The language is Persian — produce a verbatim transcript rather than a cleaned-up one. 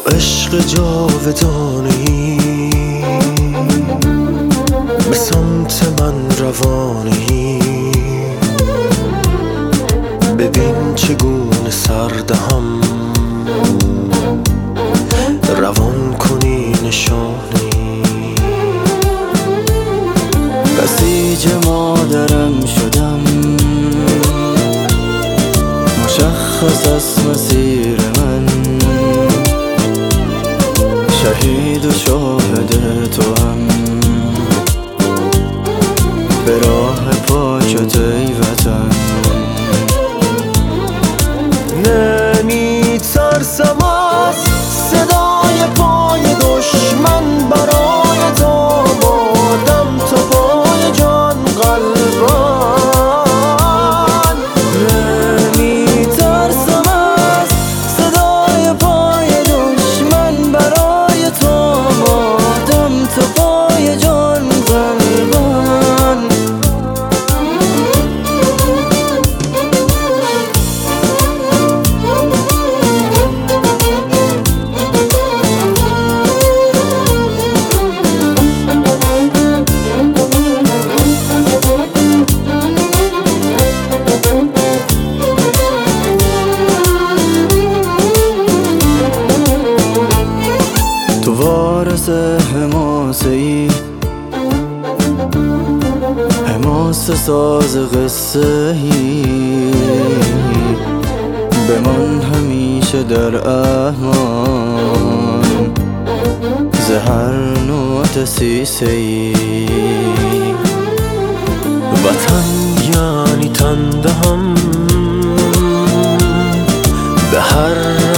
عشق جاودانی به سمت من روانی، ببین چگونه سردهم روان کنی نشانی. بسیج مادرم شدم، مشخص است مسیر من، شهید و شاهد تو هم به راه پاکت ای وطن. نمی ترسم از صدای پای دشمن، برای تو بادم تو پای جان قلبان. نمی ترسم از صدای پای دشمن، برای تو بادم تو پای جان قلبان. تو وارث حماسه ای، حماسه ساز قصه ای، بمان همیشه در امان زهر نوت سیسه ای. وطن یعنی تن دهم به هر